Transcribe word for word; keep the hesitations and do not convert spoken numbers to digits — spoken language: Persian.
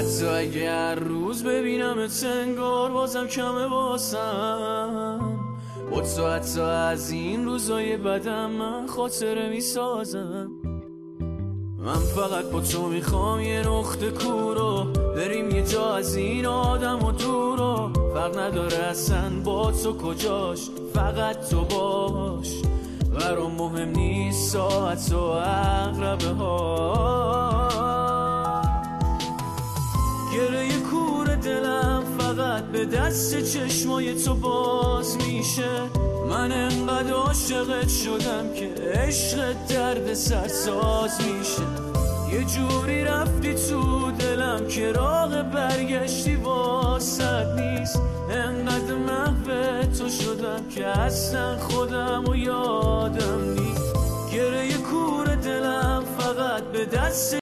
حتی اگه هر روز ببینم انگار بازم کمه واسم. با تو حتی از این روزای بدم من خاطره میسازم. من فقط با تو میخوام یه نقطه کورو بریم یه جا از این آدم و دورو. فرق نداره اصلا با تو کجاش، فقط تو باش. برام مهم نیست ساعت و عقربه ها. گره کور دلم فقط به دست چشمای تو باز میشه. من انقدر عاشقت شدم که عشق درد سرساز میشه. یه جوری رفتی تو دلم که راه برگشتی واسط نیست. انقدر محو تو شدم که اصلا خودم و یادم نیست. گره کور دلم فقط به دست